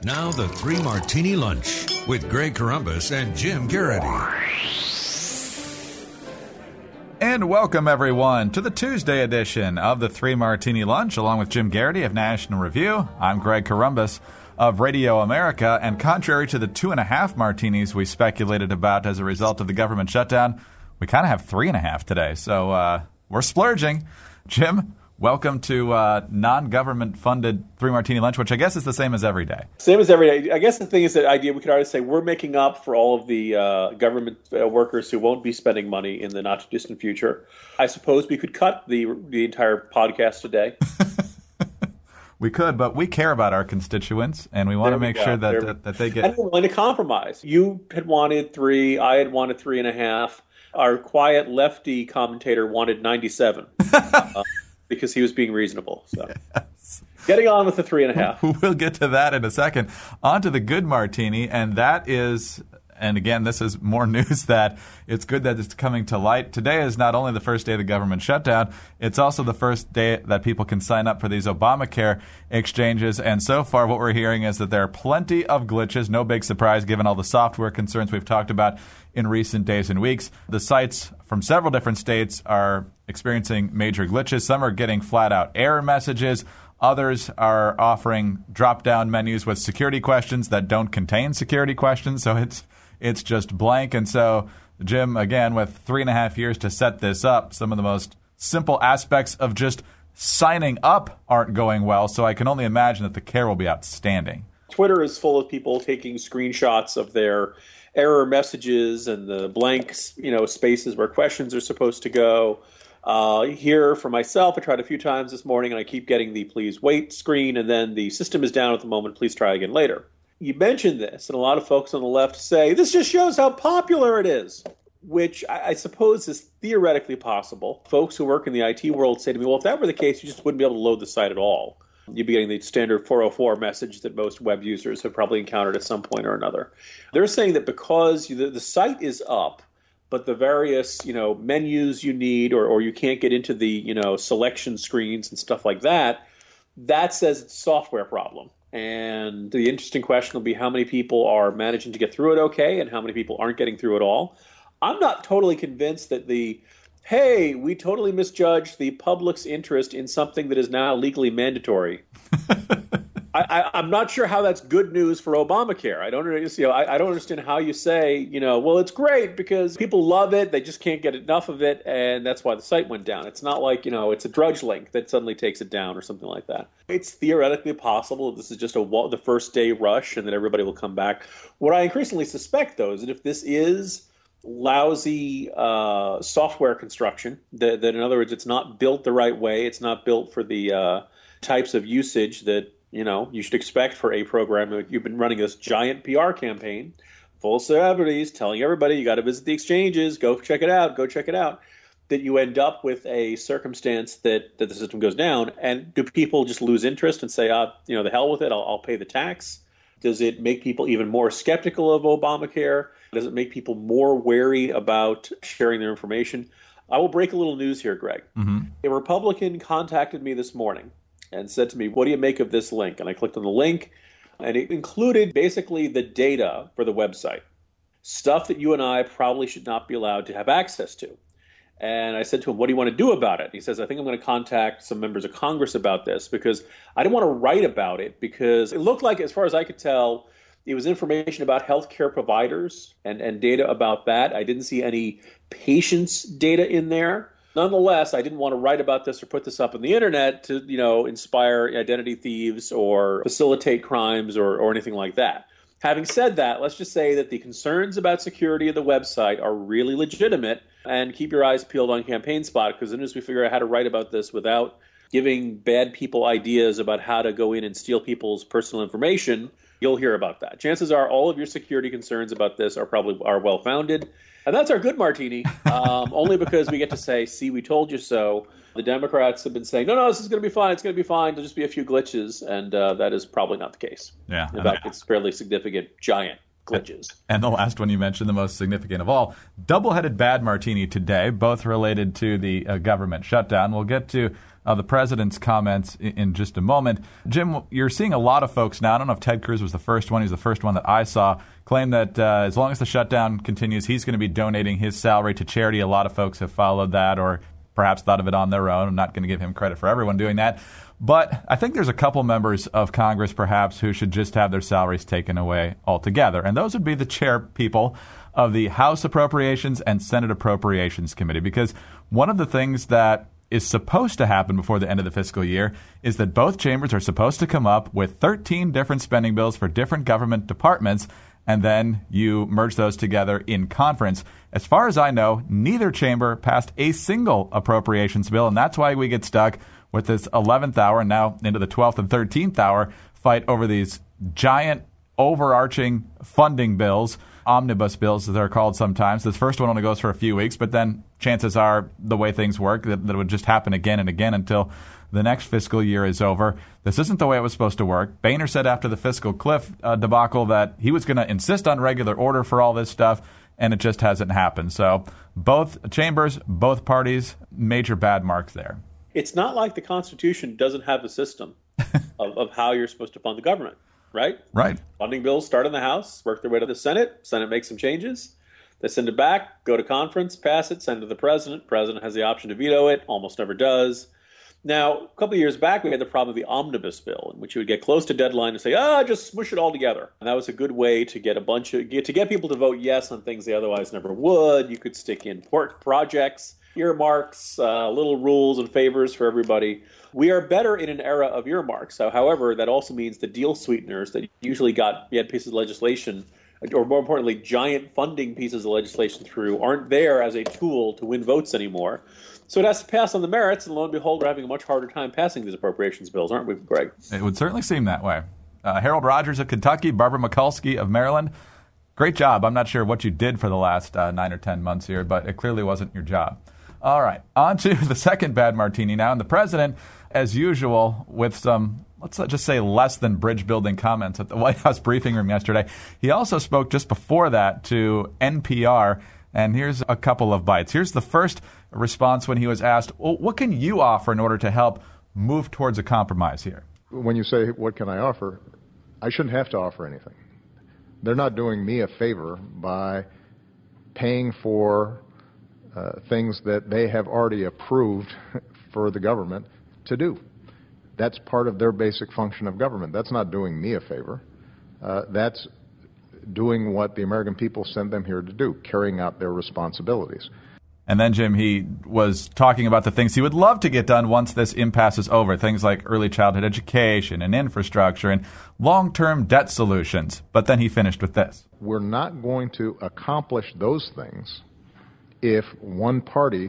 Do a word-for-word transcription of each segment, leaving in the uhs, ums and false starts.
Now the Three Martini Lunch with Greg Corombos and Jim Garrity. And welcome, everyone, to the Tuesday edition of the Three Martini Lunch, along with Jim Garrity of National Review. I'm Greg Corombos of Radio America, and contrary to the two and a half martinis we speculated about as a result of the government shutdown, we kind of have three and a half today, so uh, we're splurging. Jim, welcome to uh, non-government-funded Three Martini Lunch, which I guess is the same as every day. Same as every day. I guess the thing is that idea we could already say we're making up for all of the uh, government uh, workers who won't be spending money in the not-too-distant future. I suppose we could cut the the entire podcast today. We could, but we care about our constituents, and we want to make sure that, that that they get... And we're willing to compromise. You had wanted three. I had wanted three and a half. Our quiet lefty commentator wanted ninety-seven uh, because he was being reasonable. So, yes. Getting on with the three and a half. We'll get to that in a second. On to the good martini, and that is... And again, this is more news that it's good that it's coming to light. Today is not only the first day of the government shutdown, it's also the first day that people can sign up for these Obamacare exchanges. And so far, what we're hearing is that there are plenty of glitches. No big surprise, given all the software concerns we've talked about in recent days and weeks. The sites from several different states are experiencing major glitches. Some are getting flat-out error messages. Others are offering drop-down menus with security questions that don't contain security questions. So it's It's just blank. And so, Jim, again, with three and a half years to set this up, some of the most simple aspects of just signing up aren't going well. So I can only imagine that the care will be outstanding. Twitter is full of people taking screenshots of their error messages and the blank, you know, spaces where questions are supposed to go. Uh, here, for myself, I tried a few times this morning, and I keep getting the please wait screen, and then the system is down at the moment, please try again later. You mentioned this, and a lot of folks on the left say, this just shows how popular it is, which I, I suppose is theoretically possible. Folks who work in the I T world say to me, well, if that were the case, you just wouldn't be able to load the site at all. You'd be getting the standard four oh four message that most web users have probably encountered at some point or another. They're saying that because the, the site is up, but the various, you know, menus you need, or, or you can't get into the, you know, selection screens and stuff like that, that says it's a software problem. And the interesting question will be how many people are managing to get through it okay and how many people aren't getting through it all. I'm not totally convinced that the, hey, we totally misjudged the public's interest in something that is now legally mandatory. I, I, I'm not sure how that's good news for Obamacare. I don't, you know, I, I don't understand how you say, you know, well, it's great because people love it. They just can't get enough of it. And that's why the site went down. It's not like, you know, it's a drudge link that suddenly takes it down or something like that. It's theoretically possible that this is just a the first day rush and that everybody will come back. What I increasingly suspect, though, is that if this is lousy uh, software construction, that, that in other words, it's not built the right way. It's not built for the uh, types of usage that, you know, you should expect for a program. You've been running this giant P R campaign, full of celebrities, telling everybody you got to visit the exchanges, go check it out, go check it out, that you end up with a circumstance that, that the system goes down. And do people just lose interest and say, ah, you know, the hell with it, I'll, I'll pay the tax? Does it make people even more skeptical of Obamacare? Does it make people more wary about sharing their information? I will break a little news here, Greg. Mm-hmm. A Republican contacted me this morning and said to me, what do you make of this link? And I clicked on the link, and it included basically the data for the website, stuff that you and I probably should not be allowed to have access to. And I said to him, what do you want to do about it? He says, I think I'm going to contact some members of Congress about this because I didn't want to write about it because it looked like, as far as I could tell, it was information about healthcare providers and, and data about that. I didn't see any patients' data in there. Nonetheless, I didn't want to write about this or put this up on the internet to, you know, inspire identity thieves or facilitate crimes or, or anything like that. Having said that, let's just say that the concerns about security of the website are really legitimate, and keep your eyes peeled on Campaign Spot, because as soon as we figure out how to write about this without giving bad people ideas about how to go in and steal people's personal information, you'll hear about that. Chances are all of your security concerns about this are probably are well-founded. And that's our good martini, um, only because we get to say, see, we told you so. The Democrats have been saying, no, no, this is going to be fine. It's going to be fine. There'll just be a few glitches. And uh, that is probably not the case. Yeah. In fact, it's fairly significant, giant glitches. And the last one you mentioned, the most significant of all, double-headed bad martini today, both related to the uh, government shutdown. We'll get to uh, the president's comments in, in just a moment. Jim, you're seeing a lot of folks now. I don't know if Ted Cruz was the first one. He's the first one that I saw claim that uh, as long as the shutdown continues, he's going to be donating his salary to charity. A lot of folks have followed that or perhaps thought of it on their own. I'm not going to give him credit for everyone doing that. But I think there's a couple members of Congress, perhaps, who should just have their salaries taken away altogether. And those would be the chair people of the House Appropriations and Senate Appropriations Committee. Because one of the things that is supposed to happen before the end of the fiscal year is that both chambers are supposed to come up with thirteen different spending bills for different government departments, and then you merge those together in conference. As far as I know, neither chamber passed a single appropriations bill, and that's why we get stuck with this eleventh hour and now into the twelfth and thirteenth hour fight over these giant overarching funding bills, omnibus bills as they're called sometimes. This first one only goes for a few weeks, but then chances are the way things work that, that it would just happen again and again until the next fiscal year is over. This isn't the way it was supposed to work. Boehner said after the fiscal cliff uh, debacle that he was going to insist on regular order for all this stuff, and it just hasn't happened. So both chambers, both parties, major bad marks there. It's not like the Constitution doesn't have a system of, of how you're supposed to fund the government, right? Right. Funding bills start in the House, work their way to the Senate. Senate makes some changes. They send it back, go to conference, pass it, send it to the president. President has the option to veto it, almost never does. Now, a couple of years back, we had the problem of the omnibus bill, in which you would get close to deadline and say, ah, just smush it all together. And that was a good way to get a bunch of, get, to get people to vote yes on things they otherwise never would. You could stick in port projects, earmarks, uh, little rules and favors for everybody. We are better in an era of earmarks. So, however, that also means the deal sweeteners that usually got you had pieces of legislation, or more importantly, giant funding pieces of legislation through, aren't there as a tool to win votes anymore. So it has to pass on the merits, and lo and behold, we're having a much harder time passing these appropriations bills, aren't we, Greg? It would certainly seem that way. Uh, Harold Rogers of Kentucky, Barbara Mikulski of Maryland. Great job. I'm not sure what you did for the last uh, nine or ten months here, but it clearly wasn't your job. All right, on to the second bad martini now. And the president, as usual, with some, let's just say, less than bridge-building comments at the White House briefing room yesterday. He also spoke just before that to N P R, and here's a couple of bites. Here's the first response when he was asked, well, what can you offer in order to help move towards a compromise here? When you say, what can I offer, I shouldn't have to offer anything. They're not doing me a favor by paying for uh, things that they have already approved for the government to do. That's part of their basic function of government. That's not doing me a favor. Uh, that's doing what the American people sent them here to do, carrying out their responsibilities. And then, Jim, he was talking about the things he would love to get done once this impasse is over, things like early childhood education and infrastructure and long-term debt solutions. But then he finished with this. We're not going to accomplish those things if one party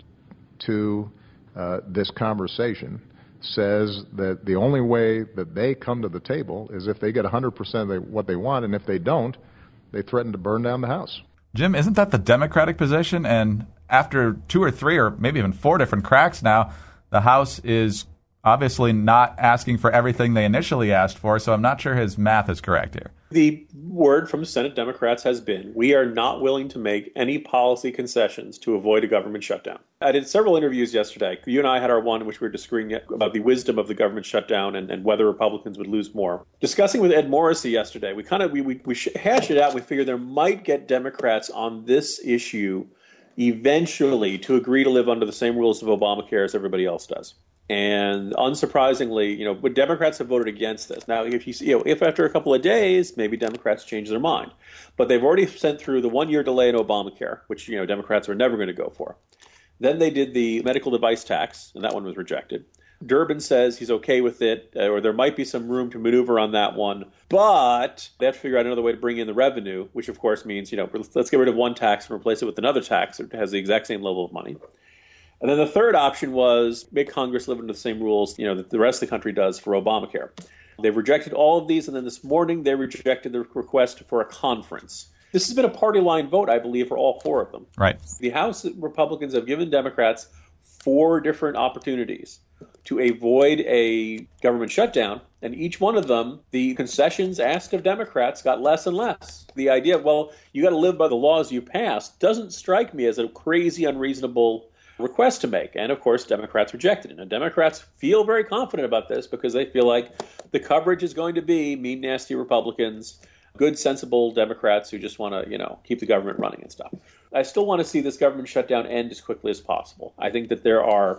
to uh, this conversation says that the only way that they come to the table is if they get one hundred percent of what they want, and if they don't, they threaten to burn down the House. Jim, isn't that the Democratic position? And after two or three or maybe even four different cracks now, the House is obviously not asking for everything they initially asked for, so I'm not sure his math is correct here. The word from Senate Democrats has been, we are not willing to make any policy concessions to avoid a government shutdown. I did several interviews yesterday. You and I had our one in which we were disagreeing about the wisdom of the government shutdown and, and whether Republicans would lose more. Discussing with Ed Morrissey yesterday, we kind of we, we, we hashed it out. We figured there might get Democrats on this issue eventually to agree to live under the same rules of Obamacare as everybody else does. And unsurprisingly, you know, but Democrats have voted against this. Now, if you see, you know, if after a couple of days, maybe Democrats change their mind, but they've already sent through the one-year delay in Obamacare, which, you know, Democrats were never going to go for. Then they did the medical device tax, and that one was rejected. Durbin says he's okay with it, or there might be some room to maneuver on that one, but they have to figure out another way to bring in the revenue, which of course means, you know, let's get rid of one tax and replace it with another tax that has the exact same level of money. And then the third option was make Congress live under the same rules, you know, that the rest of the country does for Obamacare. They've rejected all of these, and then this morning they rejected the request for a conference. This has been a party line vote, I believe, for all four of them. Right. The House Republicans have given Democrats four different opportunities to avoid a government shutdown And each one of them, the concessions asked of Democrats got less and less. The idea of, well, you got to live by the laws you passed doesn't strike me as a crazy, unreasonable request to make. And of course, Democrats rejected it. And Democrats feel very confident about this because they feel like the coverage is going to be mean, nasty Republicans, good, sensible Democrats who just want to, you know, keep the government running and stuff. I still want to see this government shutdown end as quickly as possible. I think that there are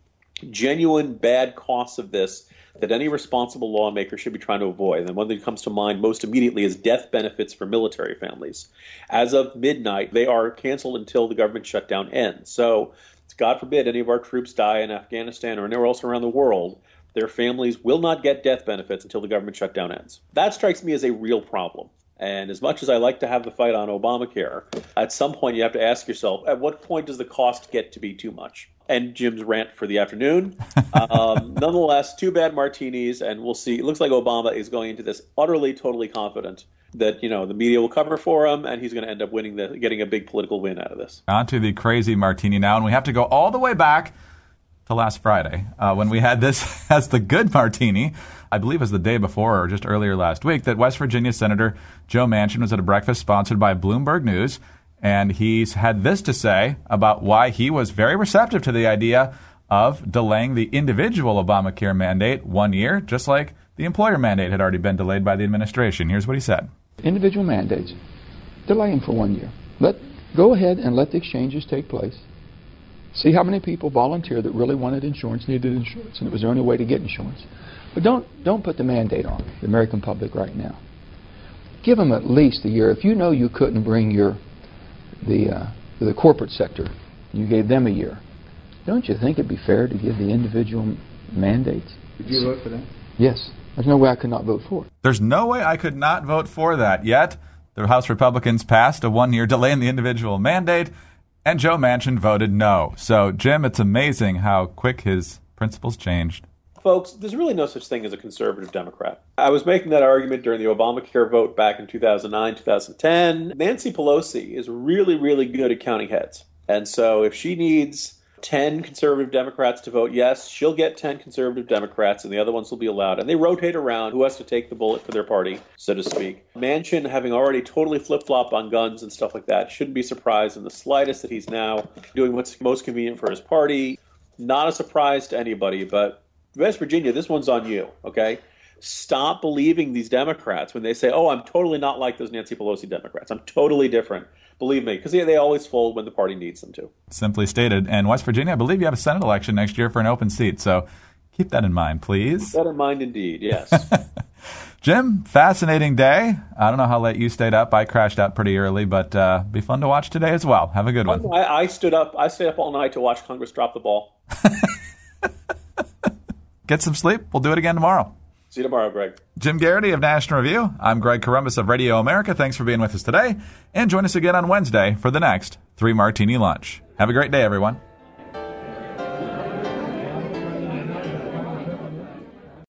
genuine bad costs of this that any responsible lawmaker should be trying to avoid. And one that comes to mind most immediately is death benefits for military families. As of midnight, they are canceled until the government shutdown ends. So, God forbid any of our troops die in Afghanistan or anywhere else around the world, their families will not get death benefits until the government shutdown ends. That strikes me as a real problem. And as much as I like to have the fight on Obamacare, at some point you have to ask yourself, at what point does the cost get to be too much? And Jim's rant for the afternoon. Um, nonetheless, two bad martinis, and we'll see. It looks like Obama is going into this utterly, totally confident that, you know, the media will cover for him, and he's going to end up winning the, getting a big political win out of this. On to the crazy martini now, and we have to go all the way back to last Friday uh, when we had this as the good martini. I believe it was the day before or just earlier last week that West Virginia Senator Joe Manchin was at a breakfast sponsored by Bloomberg News, and he's had this to say about why he was very receptive to the idea of delaying the individual Obamacare mandate one year, just like the employer mandate had already been delayed by the administration. Here's what he said. Individual mandates, delay them for one year. Let go ahead and let the exchanges take place. See how many people volunteered that really wanted insurance, needed insurance, and it was the only way to get insurance. But don't don't put the mandate on the American public right now. Give them at least a year. If you know you couldn't bring your the uh, the corporate sector, you gave them a year. Don't you think it'd be fair to give the individual mandates? Did you vote for that? Yes. There's no way I could not vote for it. There's no way I could not vote for that. Yet, the House Republicans passed a one-year delay in the individual mandate, and Joe Manchin voted no. So, Jim, it's amazing how quick his principles changed. Folks, there's really no such thing as a conservative Democrat. I was making that argument during the Obamacare vote back in two thousand nine, two thousand ten. Nancy Pelosi is really, really good at counting heads. And so if she needs ten conservative Democrats to vote yes, she'll get ten conservative Democrats, and the other ones will be allowed. And they rotate around who has to take the bullet for their party, so to speak. Manchin, having already totally flip-flopped on guns and stuff like that, shouldn't be surprised in the slightest that he's now doing what's most convenient for his party. Not a surprise to anybody, but West Virginia, this one's on you, okay? Stop believing these Democrats when they say, oh, I'm totally not like those Nancy Pelosi Democrats. I'm totally different. Believe me, because they, they always fold when the party needs them to. Simply stated. And West Virginia, I believe you have a Senate election next year for an open seat. So keep that in mind, please. Keep that in mind indeed, yes. Jim, fascinating day. I don't know how late you stayed up. I crashed out pretty early, but uh, be fun to watch today as well. Have a good one. I, I stood up. I stayed up all night to watch Congress drop the ball. Get some sleep. We'll do it again tomorrow. See you tomorrow, Greg. Jim Garrity of National Review. I'm Greg Corombos of Radio America. Thanks for being with us today. And join us again on Wednesday for the next Three Martini Lunch. Have a great day, everyone.